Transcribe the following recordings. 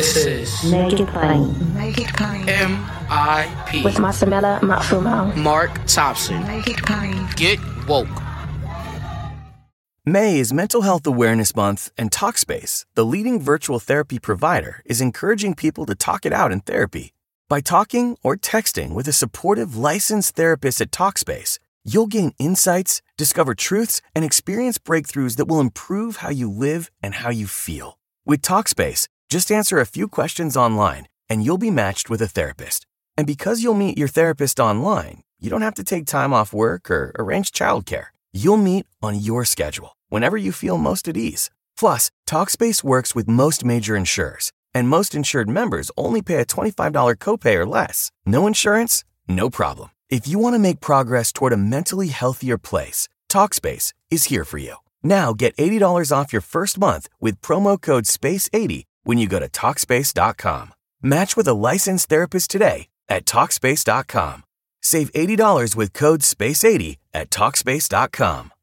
This is Make It Plain. Make It Plain. MIP With Masamela Matfumo. Mark Thompson. Make It Plain. Get woke. May is Mental Health Awareness Month, and Talkspace, the leading virtual therapy provider, is encouraging people to talk it out in therapy. By talking or texting with a supportive, licensed therapist at Talkspace, you'll gain insights, discover truths, and experience breakthroughs that will improve how you live and how you feel. With Talkspace, just answer a few questions online, and you'll be matched with a therapist. And because you'll meet your therapist online, you don't have to take time off work or arrange childcare. You'll meet on your schedule, whenever you feel most at ease. Plus, Talkspace works with most major insurers, and most insured members only pay a $25 copay or less. No insurance? No problem. If you want to make progress toward a mentally healthier place, Talkspace is here for you. Now get $80 off your first month with promo code SPACE80 when you go to Talkspace.com. Match with a licensed therapist today at Talkspace.com. Save $80 with code SPACE80 at Talkspace.com.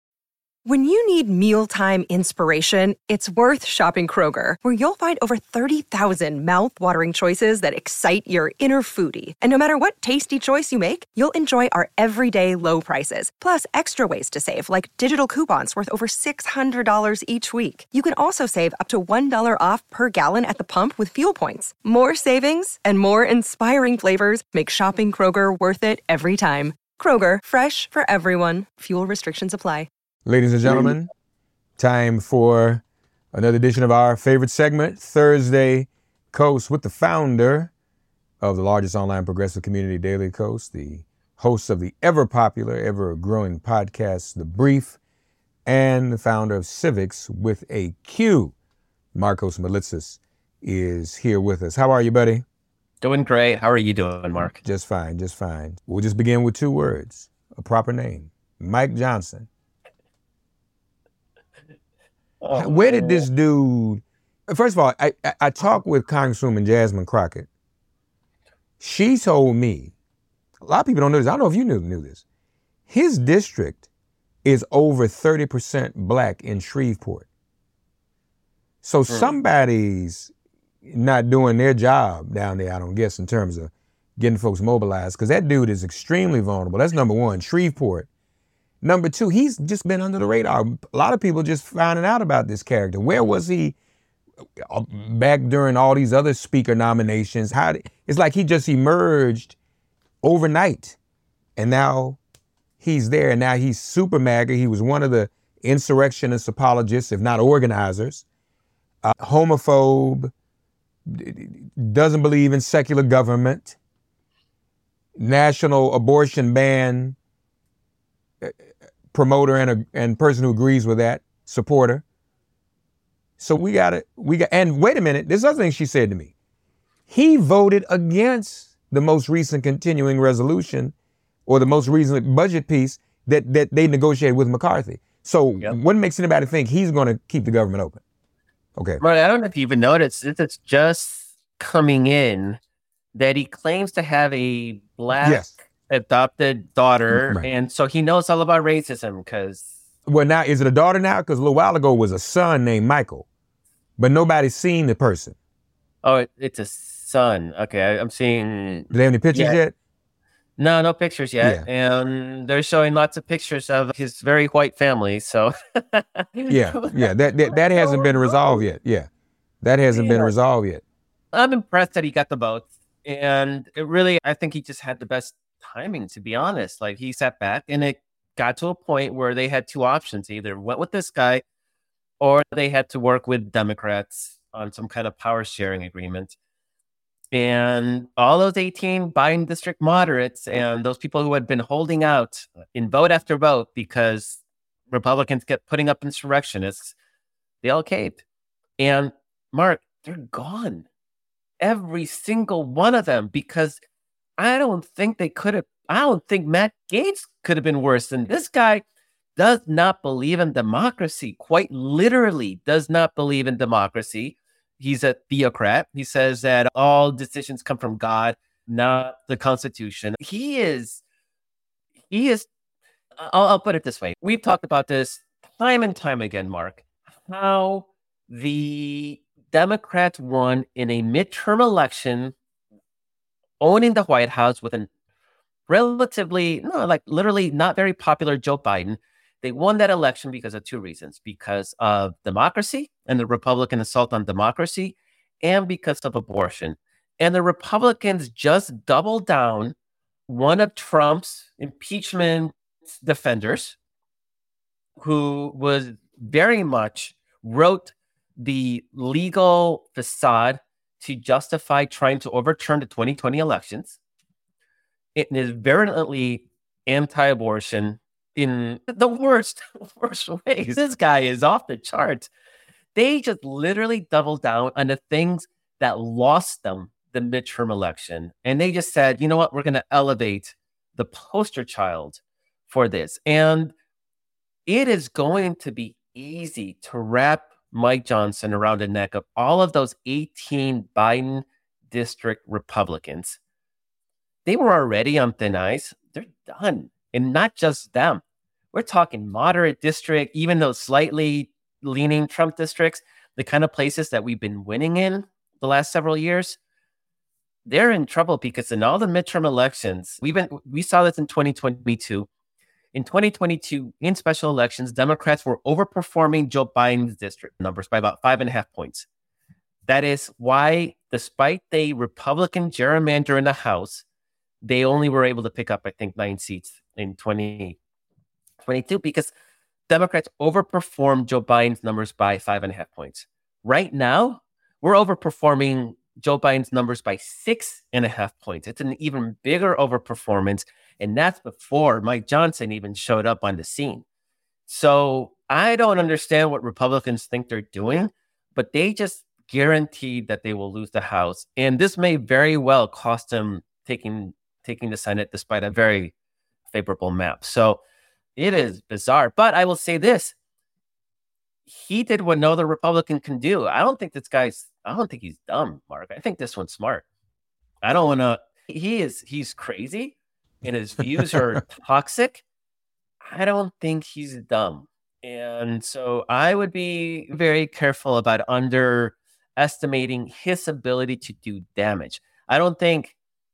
When you need mealtime inspiration, it's worth shopping Kroger, where you'll find over 30,000 mouth-watering choices that excite your inner foodie. And no matter what tasty choice you make, you'll enjoy our everyday low prices, plus extra ways to save, like digital coupons worth over $600 each week. You can also save up to $1 off per gallon at the pump with fuel points. More savings and more inspiring flavors make shopping Kroger worth it every time. Kroger, fresh for everyone. Fuel restrictions apply. Ladies and gentlemen, time for another edition of our favorite segment, Thursday Coast, with the founder of the largest online progressive community, Daily Coast, the host of the ever-popular, ever-growing podcast, The Brief, and the founder of Civics with a Q. Markos Moulitsas is here with us. How are you, buddy? Doing great. How are you doing, Mark? Just fine, just fine. We'll just begin with two words, a proper name, Mike Johnson. Where did this dude, first of all, I talked with Congresswoman Jasmine Crockett. She told me, a lot of people don't know this, I don't know if you knew this, his district is over 30% black in Shreveport. So somebody's not doing their job down there, I don't guess, in terms of getting folks mobilized, because that dude is extremely vulnerable. That's number one, Shreveport. Number two, he's just been under the radar. A lot of people just finding out about this character. Where was he back during all these other speaker nominations? It's like he just emerged overnight, and now he's there, and now he's super MAGA. He was one of the insurrectionist apologists, if not organizers, homophobe, doesn't believe in secular government, national abortion ban promoter and person who agrees with that, supporter. So we got, and wait a minute, this other thing she said to me. He voted against the most recent continuing resolution or the most recent budget piece that they negotiated with McCarthy. So what makes anybody think he's going to keep the government open? Okay. Right, I don't know if you even noticed, it's just coming in that he claims to have a black adopted daughter, right. And so he knows all about racism because... Well, now, is it a daughter now? Because a little while ago it was a son named Michael, but nobody's seen the person. Oh, it's a son. Okay, I'm seeing... Do they have any pictures yet? No pictures yet. Yeah. And they're showing lots of pictures of his very white family, so... that hasn't been resolved yet. Yeah, that hasn't been resolved yet. I'm impressed that he got the votes, and it really, I think he just had the best timing, to be honest. Like, he sat back and it got to a point where they had two options. Either went with this guy or they had to work with Democrats on some kind of power sharing agreement. And all those 18 Biden district moderates and those people who had been holding out in vote after vote because Republicans kept putting up insurrectionists, they all caved. And Mark, they're gone. Every single one of them, because I don't think Matt Gaetz could have been worse than this guy. Does not believe in democracy, quite literally does not believe in democracy. He's a theocrat. He says that all decisions come from God, not the Constitution. I'll put it this way. We've talked about this time and time again, Mark, how the Democrats won in a midterm election, owning the White House with a literally not very popular Joe Biden. They won that election because of two reasons: because of democracy and the Republican assault on democracy, and because of abortion. And the Republicans just doubled down one of Trump's impeachment defenders, who was very much wrote the legal facade to justify trying to overturn the 2020 elections. It is virulently anti-abortion in the worst ways. This guy is off the charts. They just literally doubled down on the things that lost them the midterm election. And they just said, you know what, we're going to elevate the poster child for this. And it is going to be easy to wrap Mike Johnson around the neck of all of those 18 Biden district Republicans. They were already on thin ice. They're done. And not just them. We're talking moderate district, even those slightly leaning Trump districts, the kind of places that we've been winning in the last several years. They're in trouble because in all the midterm elections, we saw this in 2022. In 2022, in special elections, Democrats were overperforming Joe Biden's district numbers by about 5.5 points. That is why, despite the Republican gerrymander in the House, they only were able to pick up, I think, 9 seats in 2022 because Democrats overperformed Joe Biden's numbers by 5.5 points. Right now, we're overperforming Joe Biden's numbers by 6.5 points. It's an even bigger overperformance. And that's before Mike Johnson even showed up on the scene. So I don't understand what Republicans think they're doing, but they just guaranteed that they will lose the House. And this may very well cost them taking the Senate despite a very favorable map. So it is bizarre. But I will say this. He did what no other Republican can do. I don't think he's dumb, Mark. I think this one's smart. He's crazy and his views are toxic. I don't think he's dumb. And so I would be very careful about underestimating his ability to do damage. I don't think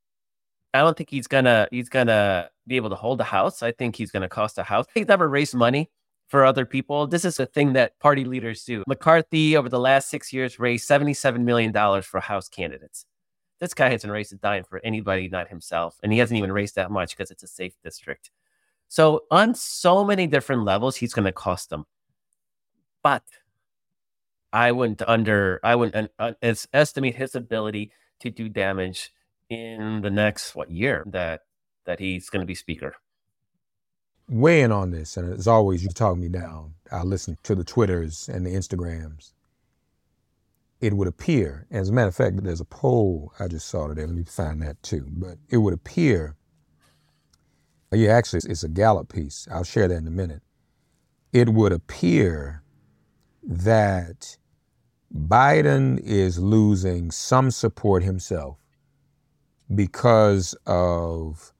he's gonna be able to hold the House. I think he's gonna cost the House. He's never raised money for other people. This is a thing that party leaders do. McCarthy, over the last 6 years, raised $77 million for House candidates. This guy hasn't raised a dime for anybody, not himself. And he hasn't even raised that much because it's a safe district. So on so many different levels, he's going to cost them. But I wouldn't estimate his ability to do damage in the next year that he's going to be speaker. Weigh in on this, and as always, you talk me down. I listen to the Twitters and the Instagrams. It would appear, as a matter of fact, there's a poll I just saw today. Let me find that too. But it would appear, actually, it's a Gallup piece. I'll share that in a minute. It would appear that Biden is losing some support himself because of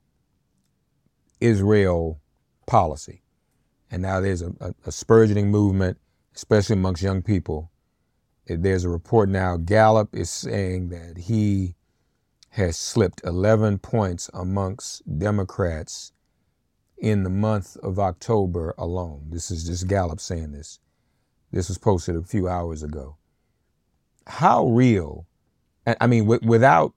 Israel policy. And now there's a spurgeoning movement, especially amongst young people. There's a report now, Gallup is saying that he has slipped 11 points amongst Democrats in the month of October alone. This is just Gallup saying this. This was posted a few hours ago. How real, I mean, without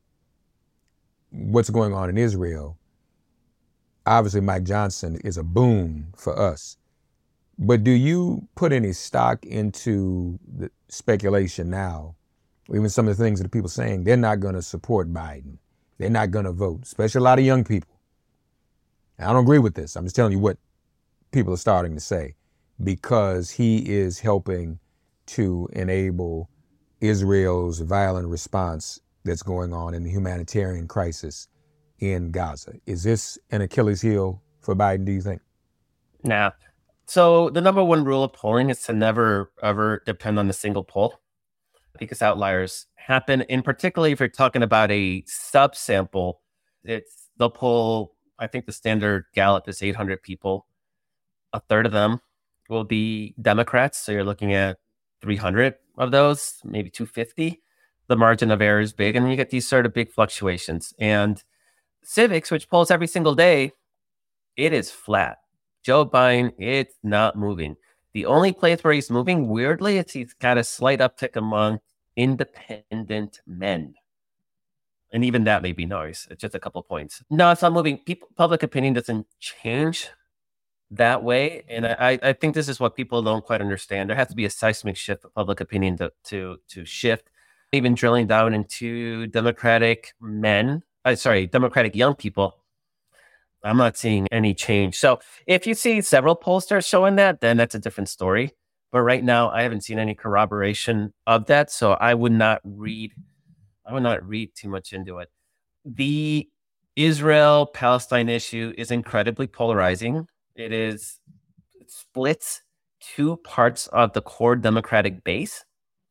what's going on in Israel, obviously Mike Johnson is a boon for us. But do you put any stock into the speculation now, or even some of the things that people are saying, they're not going to support Biden. They're not going to vote, especially a lot of young people. And I don't agree with this. I'm just telling you what people are starting to say, because he is helping to enable Israel's violent response that's going on in the humanitarian crisis in Gaza. Is this an Achilles heel for Biden, do you think? Nah. So the number one rule of polling is to never, ever depend on a single poll, because outliers happen. And particularly if you're talking about a subsample, they'll poll, I think the standard Gallup is 800 people. A third of them will be Democrats. So you're looking at 300 of those, maybe 250. The margin of error is big, and you get these sort of big fluctuations. And Civiqs, which polls every single day, it is flat. Joe Biden, it's not moving. The only place where he's moving, weirdly, is he's got a slight uptick among independent men. And even that may be noise. It's just a couple points. No, it's not moving. Public opinion doesn't change that way. And I think this is what people don't quite understand. There has to be a seismic shift of public opinion to shift. Even drilling down into Democratic young people, I'm not seeing any change. So if you see several pollsters showing that, then that's a different story. But right now, I haven't seen any corroboration of that. So I would not read too much into it. The Israel-Palestine issue is incredibly polarizing. It splits two parts of the core Democratic base.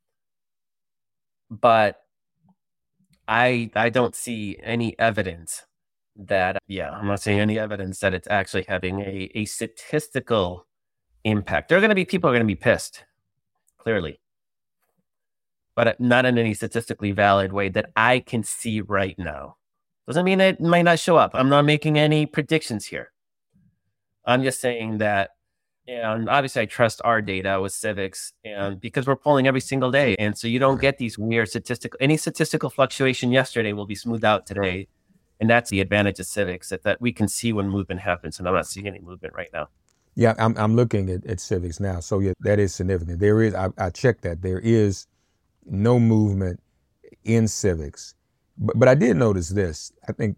But I don't see any evidence I'm not seeing any evidence that it's actually having a statistical impact. There are going to be people who are going to be pissed, clearly, but not in any statistically valid way that I can see right now. Doesn't mean it might not show up. I'm not making any predictions here. I'm just saying that, and obviously I trust our data with Civiqs, and because we're polling every single day. And so you don't get these weird any statistical fluctuation yesterday will be smoothed out today. And that's the advantage of Civiqs, that we can see when movement happens. And I'm not seeing any movement right now. Yeah, I'm looking at Civiqs now. So yeah, that is significant. There is, I checked that. There is no movement in Civiqs. But I did notice this. I think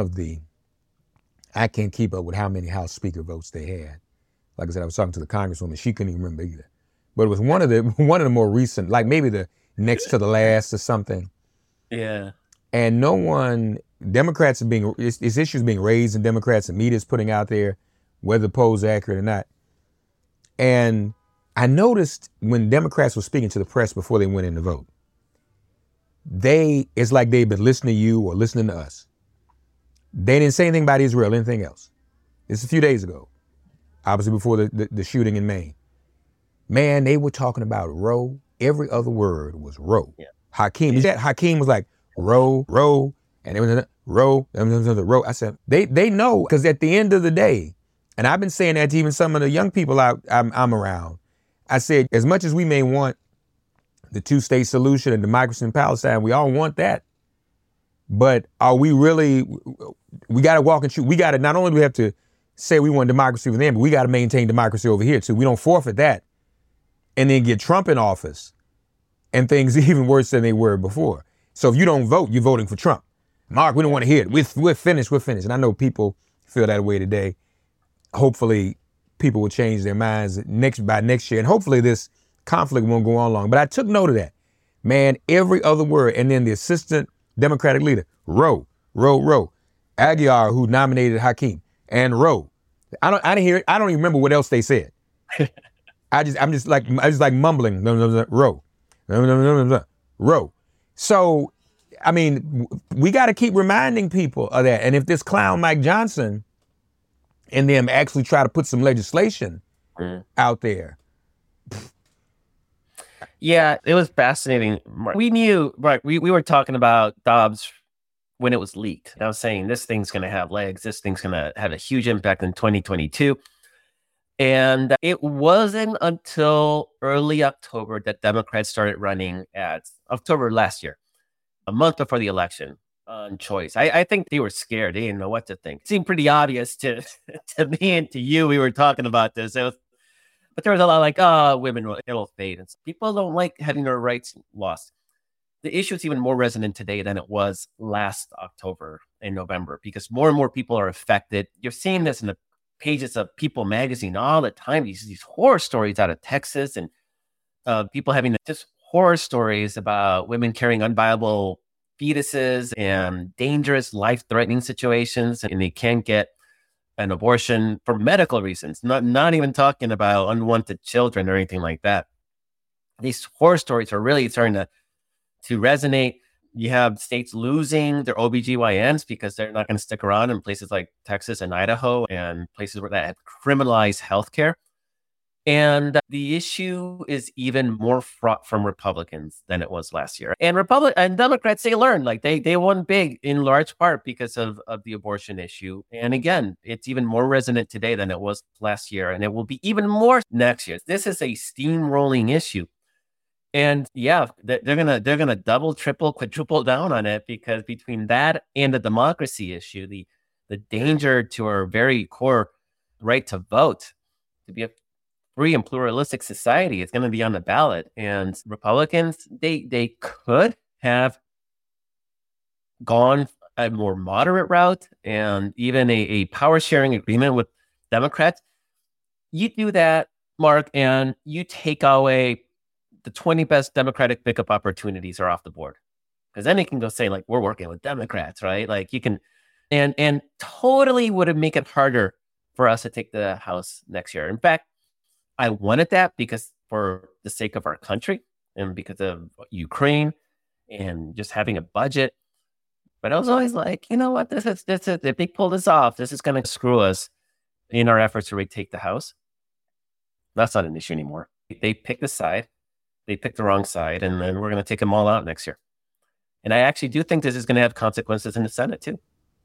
I can't keep up with how many House Speaker votes they had. Like I said, I was talking to the Congresswoman. She couldn't even remember either. But it was one of the more recent, like maybe the next to the last or something. Yeah. And no one, Democrats it's issues being raised in Democrats and media's putting out there, whether the polls are accurate or not. And I noticed when Democrats were speaking to the press before they went in to vote, it's like they've been listening to you or listening to us. They didn't say anything about Israel, anything else. This is a few days ago, obviously before the shooting in Maine. Man, they were talking about Roe. Every other word was Roe. Yeah. Hakeem was like, Roe, and it was Roe. I said, they know, because at the end of the day, and I've been saying that to even some of the young people I'm around, I said, as much as we may want the two-state solution and democracy in Palestine, we all want that. But are we really, we got to walk and chew. We got to, not only do we have to say we want democracy for them, but we got to maintain democracy over here too. We don't forfeit that and then get Trump in office and things even worse than they were before. So if you don't vote, you're voting for Trump. Mark, we don't want to hear it. We're finished. And I know people feel that way today. Hopefully people will change their minds by next year. And hopefully this conflict won't go on long. But I took note of that. Man, every other word. And then the assistant Democratic leader, Roe. Aguilar, who nominated Hakeem, and Roe. I didn't hear it. I don't even remember what else they said. I just like mumbling. Roe. Roe. So, I mean, we got to keep reminding people of that. And if this clown Mike Johnson and them actually try to put some legislation out there. Yeah, it was fascinating. We knew, right? We were talking about Dobbs when it was leaked. And I was saying this thing's going to have legs. This thing's going to have a huge impact in 2022. And it wasn't until early October that Democrats started running ads. October last year, a month before the election, on choice. I think they were scared. They didn't know what to think. It seemed pretty obvious to me and to you. We were talking about this. But there was a lot like, women, it'll fade. And so people don't like having their rights lost. The issue is even more resonant today than it was last October and November, because more and more people are affected. You're seeing this in the pages of People magazine all the time. These horror stories out of Texas, and people having just horror stories about women carrying unviable fetuses and dangerous, life-threatening situations, and they can't get an abortion for medical reasons. Not even talking about unwanted children or anything like that. These horror stories are really starting to resonate. You have states losing their OBGYNs because they're not going to stick around in places like Texas and Idaho and places where that have criminalized healthcare. And the issue is even more fraught from Republicans than it was last year. And Democrats, they learned, like they won big in large part because of the abortion issue. And again, it's even more resonant today than it was last year. And it will be even more next year. This is a steamrolling issue. And yeah, they're gonna double, triple, quadruple down on it, because between that and the democracy issue, the danger to our very core right to vote, to be a free and pluralistic society, is going to be on the ballot. And Republicans, they could have gone a more moderate route and even a power sharing agreement with Democrats. You do that, Mark, and you take away the 20 best Democratic pickup opportunities are off the board. Because then they can go say, like, we're working with Democrats, right? Like you can, and totally would make it harder for us to take the House next year. In fact, I wanted that because for the sake of our country and because of Ukraine and just having a budget. But I was always like, you know what, this is if they pull this off, this is going to screw us in our efforts to retake the House. That's not an issue anymore. They picked a side. They picked the wrong side, and then we're going to take them all out next year. And I actually do think this is going to have consequences in the Senate too.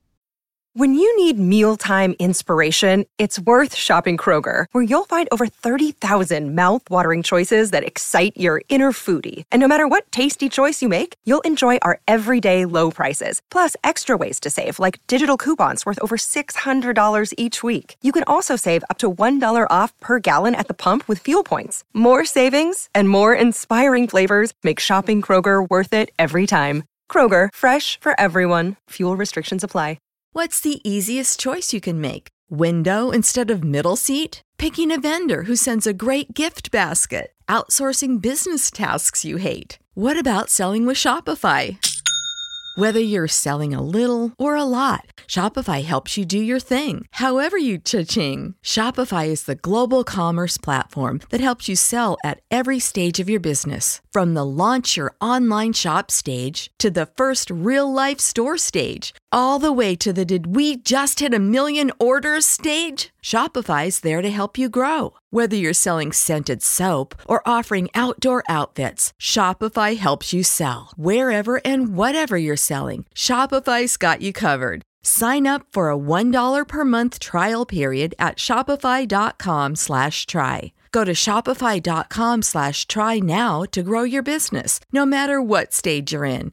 When you need mealtime inspiration, it's worth shopping Kroger, where you'll find over 30,000 mouth-watering choices that excite your inner foodie. And no matter what tasty choice you make, you'll enjoy our everyday low prices, plus extra ways to save, like digital coupons worth over $600 each week. You can also save up to $1 off per gallon at the pump with fuel points. More savings and more inspiring flavors make shopping Kroger worth it every time. Kroger, fresh for everyone. Fuel restrictions apply. What's the easiest choice you can make? Window instead of middle seat? Picking a vendor who sends a great gift basket? Outsourcing business tasks you hate? What about selling with Shopify? Whether you're selling a little or a lot, Shopify helps you do your thing, however you cha-ching. Shopify is the global commerce platform that helps you sell at every stage of your business. From the launch your online shop stage to the first real-life store stage, all the way to the did we just hit 1 million orders stage. Shopify's there to help you grow. Whether you're selling scented soap or offering outdoor outfits, Shopify helps you sell. Wherever and whatever you're selling, Shopify's got you covered. Sign up for a $1 per month trial period at shopify.com/try. Go to shopify.com/try now to grow your business, no matter what stage you're in.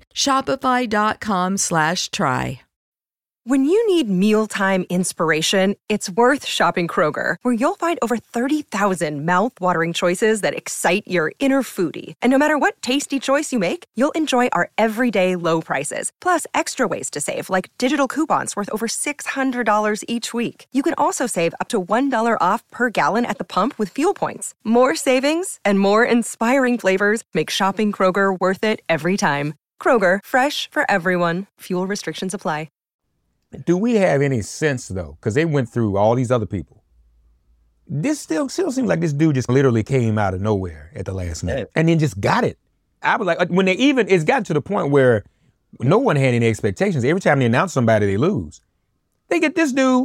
Shopify.com/try. When you need mealtime inspiration, it's worth shopping Kroger, where you'll find over 30,000 mouth-watering choices that excite your inner foodie. And no matter what tasty choice you make, you'll enjoy our everyday low prices, plus extra ways to save, like digital coupons worth over $600 each week. You can also save up to $1 off per gallon at the pump with fuel points. More savings and more inspiring flavors make shopping Kroger worth it every time. Kroger, fresh for everyone. Fuel restrictions apply. Do we have any sense, though, because they went through all these other people? This still seems like this dude just literally came out of nowhere at the last minute and then just got it. I was like, when it's gotten to the point where no one had any expectations. Every time they announce somebody, they lose. They get this dude,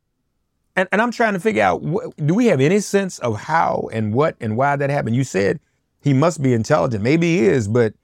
and I'm trying to figure out, do we have any sense of how and what and why that happened? You said he must be intelligent. Maybe he is, but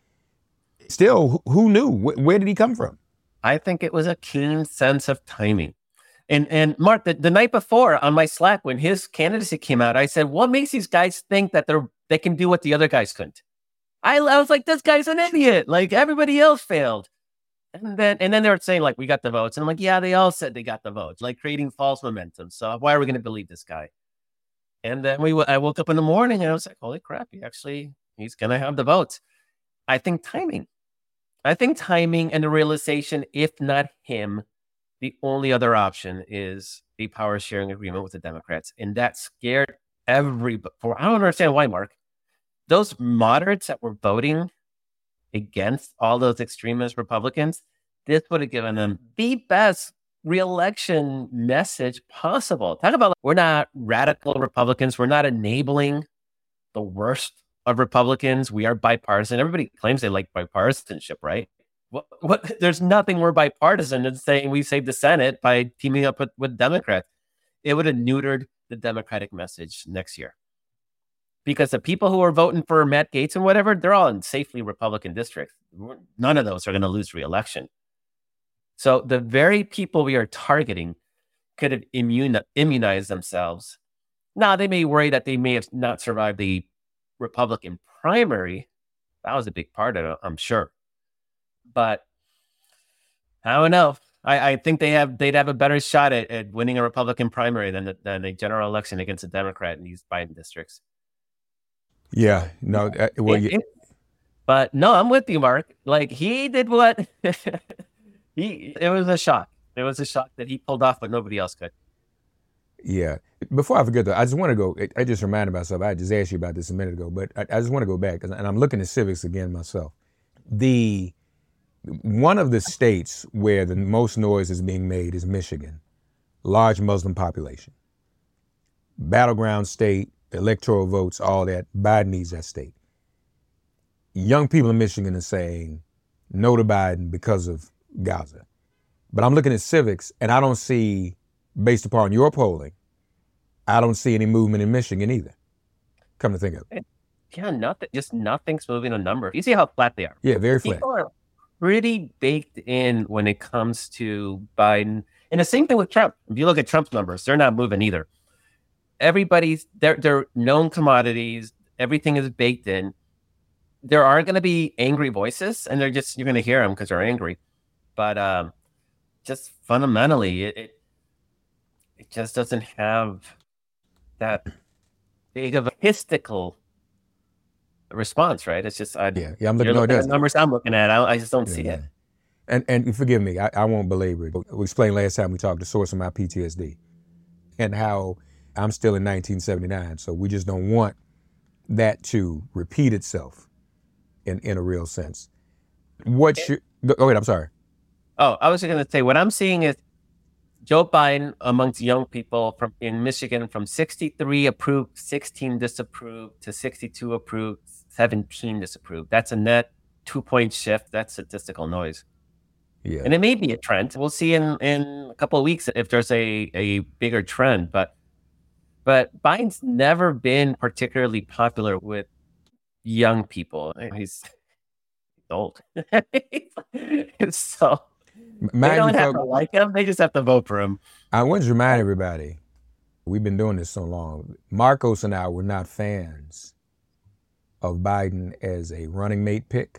still, who knew? Where did he come from? I think it was a keen sense of timing. And Mark, the night before on my Slack, when his candidacy came out, I said, what makes these guys think that they can do what the other guys couldn't? I was like, this guy's an idiot. Like, everybody else failed. And then they were saying, like, we got the votes. And I'm like, yeah, they all said they got the votes, like creating false momentum. So why are we going to believe this guy? And then I woke up in the morning and I was like, holy crap, he's going to have the votes. I think timing and the realization, if not him, the only other option is a power sharing agreement with the Democrats. And that scared everybody. I don't understand why, Mark. Those moderates that were voting against all those extremist Republicans, this would have given them the best re-election message possible. Talk about, we're not radical Republicans. We're not enabling the worst of Republicans. We are bipartisan. Everybody claims they like bipartisanship, right? What? There's nothing more bipartisan than saying we saved the Senate by teaming up with Democrats. It would have neutered the Democratic message next year. because the people who are voting for Matt Gaetz and whatever, they're all in safely Republican districts. None of those are going to lose re-election. So the very people we are targeting could have immunized themselves. Now, they may worry that they may have not survived the Republican primary. That was a big part of it, I'm sure. But I don't know. I think they'd have a better shot at winning a Republican primary than a general election against a Democrat in these Biden districts. Yeah, no, but no, I'm with you, Mark. Like, he did what it was a shock. It was a shock that he pulled off, but nobody else could. Yeah. Before I forget, though, I just want to go. I just reminded myself. I just asked you about this a minute ago, but I just want to go back, and I'm looking at civics again myself. One of the states where the most noise is being made is Michigan, large Muslim population, battleground state, electoral votes, all that. Biden needs that state. Young people in Michigan are saying no to Biden because of Gaza. But I'm looking at civics, and I don't see, based upon your polling, I don't see any movement in Michigan either. Come to think of it. Yeah, nothing's moving a number. You see how flat they are. Yeah, very flat. People are pretty baked in when it comes to Biden. And the same thing with Trump. If you look at Trump's numbers, they're not moving either. They're known commodities. Everything is baked in. There are going to be angry voices, and you're going to hear them because they're angry. But just fundamentally, it just doesn't have that big of a mystical response, right? It's just I'm looking at the numbers I'm looking at. I just don't see it. And forgive me, I won't belabor it. We explained last time we talked the source of my PTSD and how I'm still in 1979. So we just don't want that to repeat itself in a real sense. Go ahead, I'm sorry. Oh, I was just going to say, what I'm seeing is Joe Biden amongst young people in Michigan from 63 approved, 16 disapproved, to 62 approved, 17 disapproved. That's a net 2-point shift. That's statistical noise. Yeah. And it may be a trend. We'll see in a couple of weeks if there's a bigger trend. But Biden's never been particularly popular with young people. He's old. So they don't have to like him. They just have to vote for him. I want to remind everybody, we've been doing this so long. Marcos and I were not fans of Biden as a running mate pick.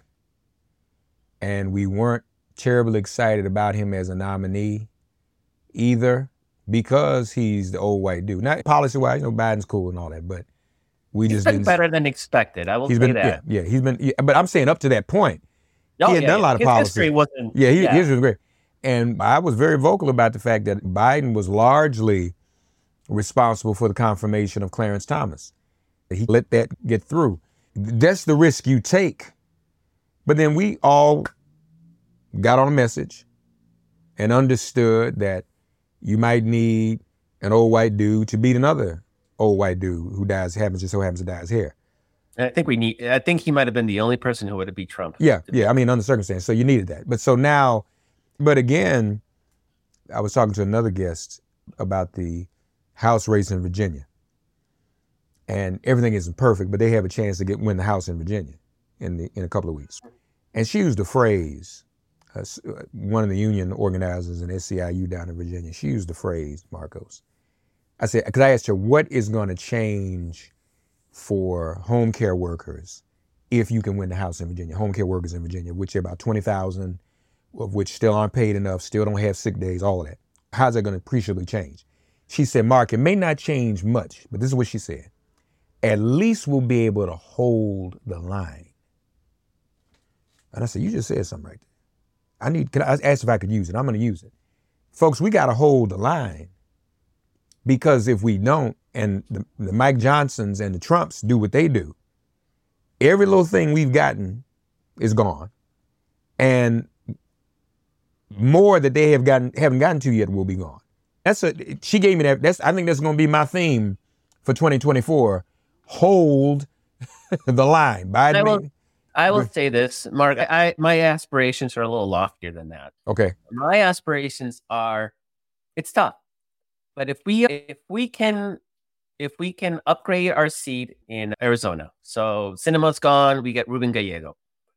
And we weren't terribly excited about him as a nominee either, because he's the old white dude. Not policy-wise, Biden's cool and all that, but we just didn't. He's been better than expected. I will say that. Yeah, he's been. Yeah, but I'm saying up to that point, he had done a lot of policy. History wasn't. His was great. And I was very vocal about the fact that Biden was largely responsible for the confirmation of Clarence Thomas. He let that get through. That's the risk you take. But then we all got on a message and understood that you might need an old white dude to beat another old white dude who just so happens to dye his hair. I think he might have been the only person who would have beat Trump. Yeah. I mean, under circumstances. So you needed that. But again, I was talking to another guest about the House race in Virginia. And everything isn't perfect, but they have a chance to win the House in Virginia in a couple of weeks. And she used a phrase, one of the union organizers in SCIU down in Virginia, she used the phrase, Marcos. I said, because I asked her, what is going to change for home care workers if you can win the House in Virginia? Home care workers in Virginia, which are about 20,000, of which still aren't paid enough, still don't have sick days, all of that. How's that going to appreciably change? She said, Mark, it may not change much, but this is what she said. At least we'll be able to hold the line. And I said, you just said something right there. I asked if I could use it. I'm going to use it. Folks, we got to hold the line, because if we don't, and the Mike Johnsons and the Trumps do what they do, every little thing we've gotten is gone. And more that they haven't gotten to yet will be gone. She gave me that. I think that's going to be my theme for 2024. Hold the line. Biden. I will say this, Mark. My aspirations are a little loftier than that. Okay. My aspirations are, it's tough, but if we if we can upgrade our seat in Arizona. So Sinema's gone, we get Ruben Gallego.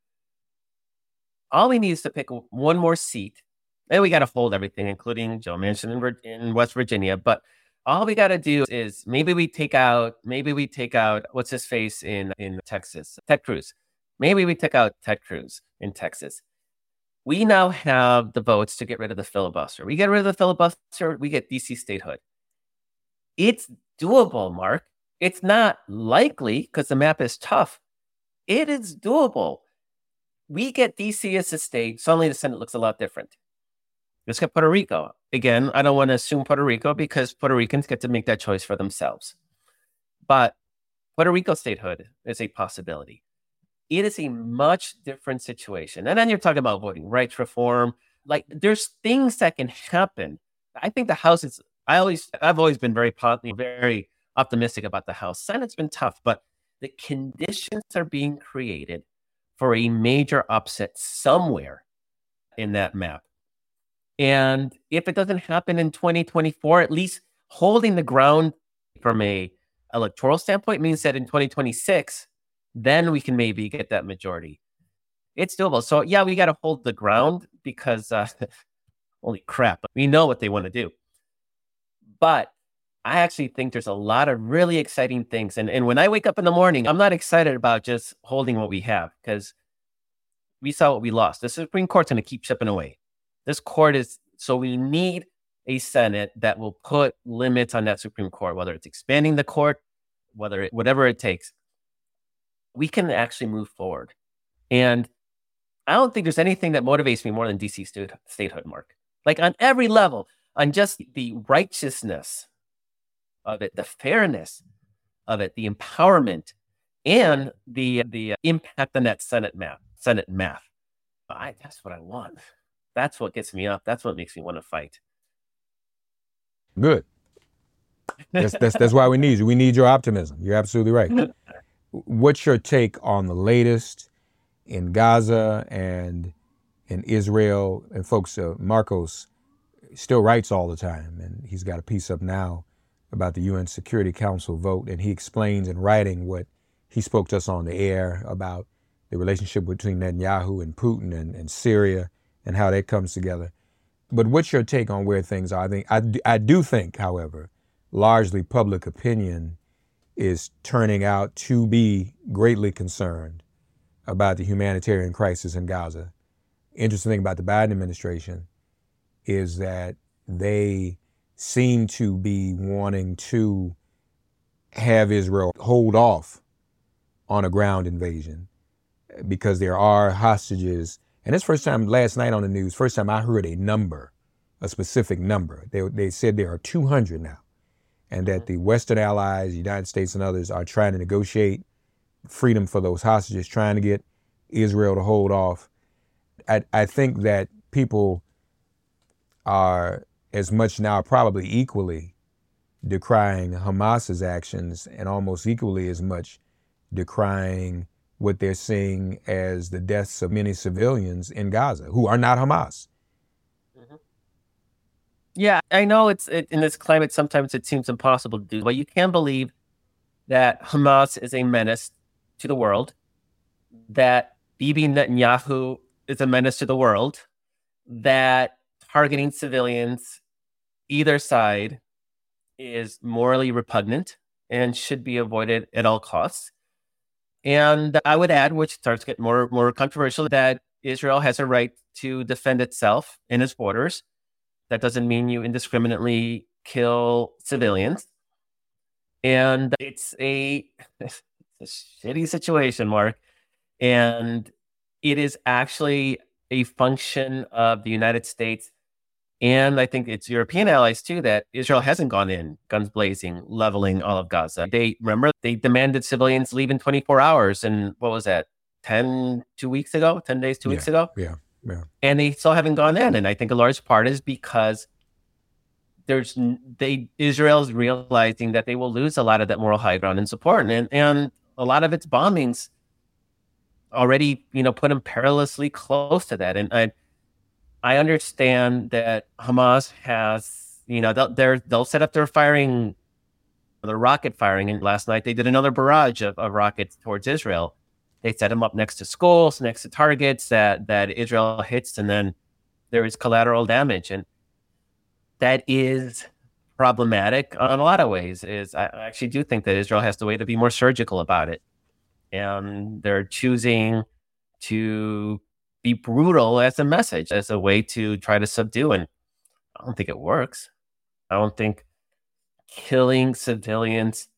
All we need is to pick one more seat. And we got to hold everything, including Joe Manchin in West Virginia. But all we got to do is maybe we take out what's his face in Texas, Ted Cruz. Maybe we take out Ted Cruz in Texas. We now have the votes to get rid of the filibuster. We get rid of the filibuster, we get DC statehood. It's doable, Mark. It's not likely because the map is tough. It is doable. We get DC as a state, suddenly the Senate looks a lot different. Let's get Puerto Rico. Again, I don't want to assume Puerto Rico because Puerto Ricans get to make that choice for themselves. But Puerto Rico statehood is a possibility. It is a much different situation. And then you're talking about voting rights reform. Like, there's things that can happen. I think the House is, I've always been very optimistic about the House. Senate's been tough, but the conditions are being created for a major upset somewhere in that map. And if it doesn't happen in 2024, at least holding the ground from a electoral standpoint means that in 2026, then we can maybe get that majority. It's doable. So yeah, we got to hold the ground because holy crap, we know what they want to do. But I actually think there's a lot of really exciting things. And when I wake up in the morning, I'm not excited about just holding what we have because we saw what we lost. The Supreme Court's going to keep chipping away. This court is, so we need a Senate that will put limits on that Supreme Court, whether it's expanding the court, whatever it takes. We can actually move forward. And I don't think there's anything that motivates me more than DC statehood, Mark. Like on every level, on just the righteousness of it, the fairness of it, the empowerment, and the impact on that Senate math. That's what I want. That's what gets me up. That's what makes me want to fight. Good. That's why we need you. We need your optimism. You're absolutely right. What's your take on the latest in Gaza and in Israel? And folks, Marcos still writes all the time, and he's got a piece up now about the UN Security Council vote, and he explains in writing what he spoke to us on the air about the relationship between Netanyahu and Putin and Syria and how that comes together. But what's your take on where things are? I do think, however, largely public opinion is turning out to be greatly concerned about the humanitarian crisis in Gaza. Interesting thing about the Biden administration is that they seem to be wanting to have Israel hold off on a ground invasion because there are hostages. And this first time last night on the news, first time I heard a specific number. They said there are 200 now, and that the Western allies, the United States and others, are trying to negotiate freedom for those hostages, trying to get Israel to hold off. I think that people are as much now probably equally decrying Hamas's actions and almost equally as much decrying what they're seeing as the deaths of many civilians in Gaza who are not Hamas. Mm-hmm. Yeah, I know in this climate, sometimes it seems impossible to do, but you can believe that Hamas is a menace to the world, that Bibi Netanyahu is a menace to the world, that targeting civilians, either side, is morally repugnant and should be avoided at all costs. And I would add, which starts to get more controversial, that Israel has a right to defend itself in its borders. That doesn't mean you indiscriminately kill civilians. And it's a shitty situation, Mark. And it is actually a function of the United States, and I think it's European allies too, that Israel hasn't gone in guns blazing, leveling all of Gaza. They demanded civilians leave in 24 hours. And what was that? 10 days, 2 weeks ago? Yeah. And they still haven't gone in. And I think a large part is because Israel's realizing that they will lose a lot of that moral high ground and support. And a lot of its bombings already, put them perilously close to that. And I understand that Hamas has, they'll set up their firing The rocket firing, and last night they did another barrage of rockets towards Israel. They set them up next to schools, next to targets that Israel hits, and then there is collateral damage. And that is problematic in a lot of ways. I actually do think that Israel has the way to be more surgical about it. And they're choosing to be brutal as a message, as a way to try to subdue. And I don't think it works. I don't think killing civilians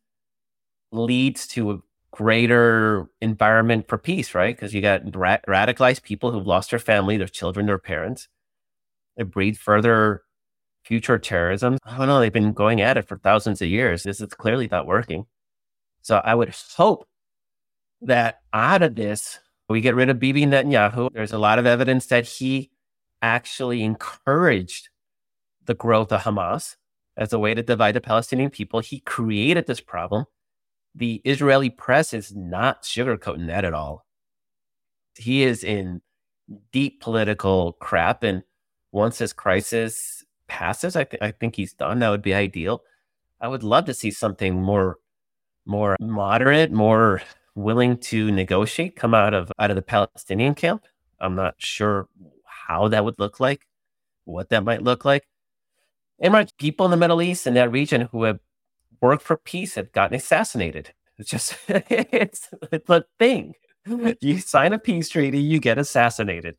leads to a greater environment for peace, right? Because you got radicalized people who've lost their family, their children, their parents. It breeds further future terrorism. I don't know. They've been going at it for thousands of years. This is clearly not working. So I would hope that out of this, we get rid of Bibi Netanyahu. There's a lot of evidence that he actually encouraged the growth of Hamas as a way to divide the Palestinian people. He created this problem. The Israeli press is not sugarcoating that at all. He is in deep political crap. And once this crisis passes, I think he's done. That would be ideal. I would love to see something more moderate, more willing to negotiate come out of the Palestinian camp. I'm not sure how that would look like, what that might look like. And people in the Middle East and that region who have worked for peace have gotten assassinated. It's just, it's a thing. You sign a peace treaty, you get assassinated.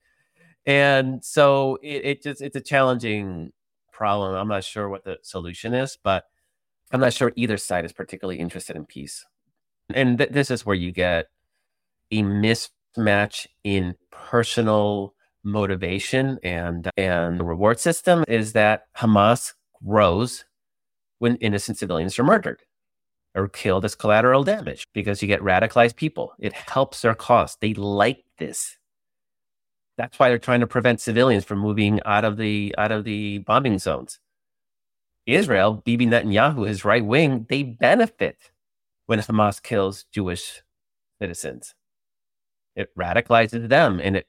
And so it's a challenging problem. I'm not sure what the solution is, but I'm not sure either side is particularly interested in peace. And this is where you get a mismatch in personal motivation and the reward system is that Hamas grows when innocent civilians are murdered or killed as collateral damage because you get radicalized people. It helps their cause. They like this. That's why they're trying to prevent civilians from moving out of the bombing zones. Israel, Bibi Netanyahu, his right wing, they benefit when Hamas kills Jewish citizens. It radicalizes them, and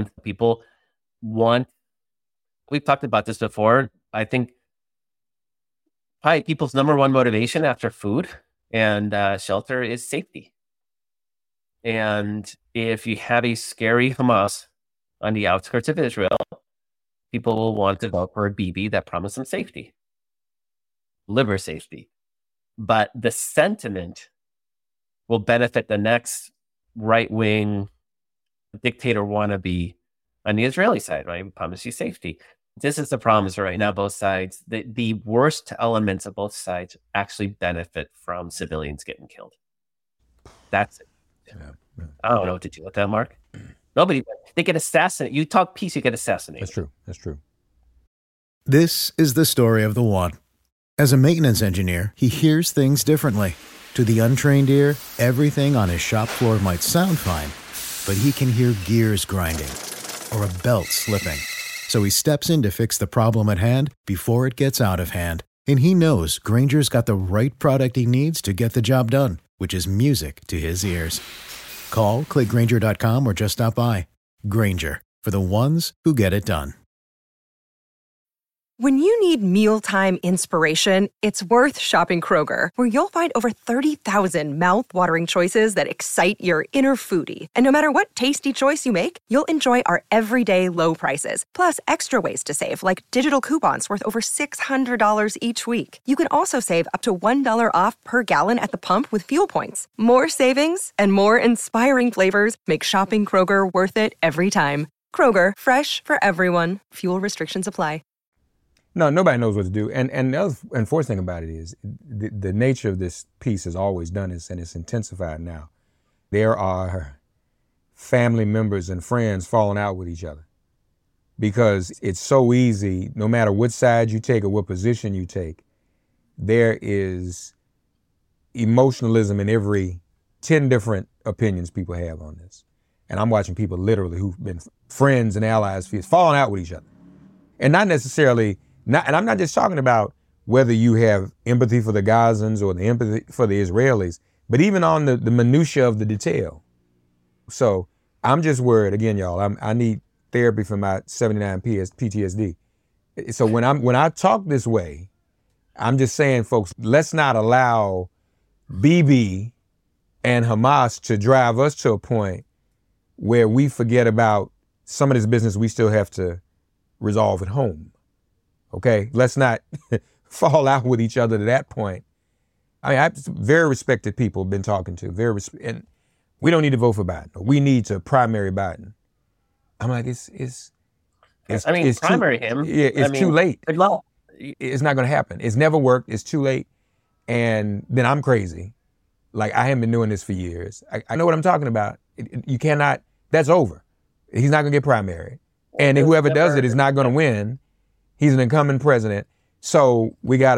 we've talked about this before. I think probably people's number one motivation after food and shelter is safety. And if you have a scary Hamas on the outskirts of Israel, people will want to vote for a Bibi that promises them safety, liver safety. But the sentiment will benefit the next right-wing dictator wannabe on the Israeli side, right? We promise you safety. This is the problem is right now, both sides, the worst elements of both sides actually benefit from civilians getting killed. That's it. Yeah. I don't know what to do with that, Mark. They get assassinated. You talk peace, you get assassinated. That's true. This is the story of the one. As a maintenance engineer, he hears things differently. To the untrained ear, everything on his shop floor might sound fine, but he can hear gears grinding or a belt slipping. So he steps in to fix the problem at hand before it gets out of hand. And he knows Grainger's got the right product he needs to get the job done, which is music to his ears. Call, click Grainger.com, or just stop by. Grainger, for the ones who get it done. When you need mealtime inspiration, it's worth shopping Kroger, where you'll find over 30,000 mouth-watering choices that excite your inner foodie. And no matter what tasty choice you make, you'll enjoy our everyday low prices, plus extra ways to save, like digital coupons worth over $600 each week. You can also save up to $1 off per gallon at the pump with fuel points. More savings and more inspiring flavors make shopping Kroger worth it every time. Kroger, fresh for everyone. Fuel restrictions apply. No, nobody knows what to do. And the other unfortunate thing about it is the nature of this piece has always done this, and it's intensified now. There are family members and friends falling out with each other because it's so easy, no matter what side you take or what position you take, there is emotionalism in every 10 different opinions people have on this. And I'm watching people literally who've been friends and allies falling out with each other. And not necessarily... and I'm not just talking about whether you have empathy for the Gazans or the empathy for the Israelis, but even on the minutia of the detail. So I'm just worried, again, y'all, I need therapy for my 79 PTSD. So when I talk this way, I'm just saying, folks, let's not allow Bibi and Hamas to drive us to a point where we forget about some of this business we still have to resolve at home. Okay? Let's not fall out with each other to that point. I mean, I've very respected people been talking to, and we don't need to vote for Biden. We need to primary Biden. I'm like, it's primary too, him. Yeah, it's too late. Good luck. It's not going to happen. It's never worked. It's too late. And then I'm crazy. Like, I haven't been doing this for years. I know what I'm talking about. You cannot, that's over. He's not going to get primary. And whoever does it is not going to win. He's an incumbent president. So we got to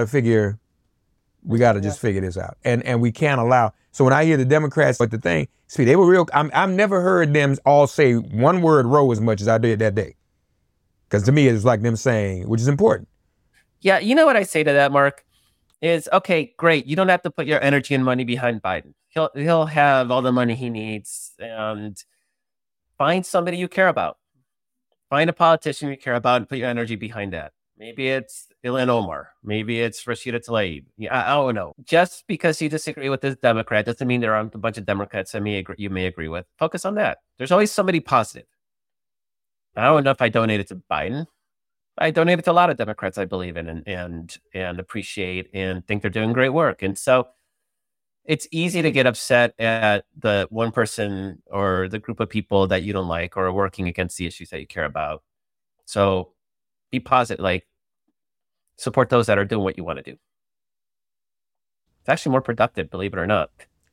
just figure this out. And we can't allow, so when I hear the Democrats, but the thing, see, they were real, I've never heard them all say one word Roe as much as I did that day. Because to me, it was like them saying, which is important. Yeah, you know what I say to that, Mark? Is, okay, great. You don't have to put your energy and money behind Biden. He'll have all the money he needs, and find somebody you care about. Find a politician you care about and put your energy behind that. Maybe it's Ilhan Omar. Maybe it's Rashida Tlaib. Yeah, I don't know. Just because you disagree with this Democrat doesn't mean there aren't a bunch of Democrats you may agree with. Focus on that. There's always somebody positive. I don't know if I donated to Biden. I donated to a lot of Democrats I believe in and appreciate and think they're doing great work. And so it's easy to get upset at the one person or the group of people that you don't like or are working against the issues that you care about. So be positive, like support those that are doing what you want to do. It's actually more productive, believe it or not.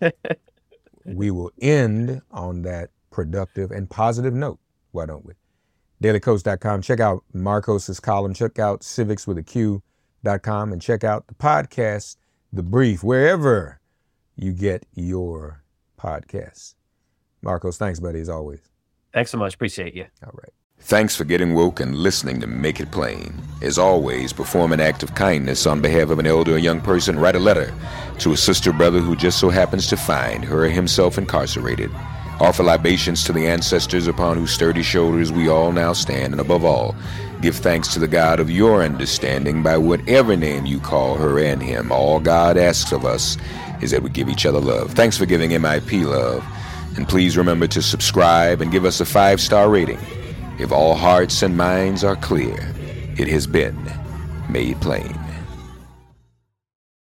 We will end on that productive and positive note. Why don't we? DailyKos.com. Check out Marcos's column. Check out civicswithaq.com and check out the podcast, The Brief, wherever you get your podcasts. Marcos, thanks, buddy, as always. Thanks so much. Appreciate you. All right. Thanks for getting woke and listening to Make It Plain. As always, perform an act of kindness on behalf of an elder or young person. Write a letter to a sister or brother who just so happens to find her or himself incarcerated. Offer libations to the ancestors upon whose sturdy shoulders we all now stand. And above all, give thanks to the God of your understanding by whatever name you call her and him. All God asks of us is that we give each other love. Thanks for giving MIP love. And please remember to subscribe and give us a 5-star rating. If all hearts and minds are clear, it has been made plain.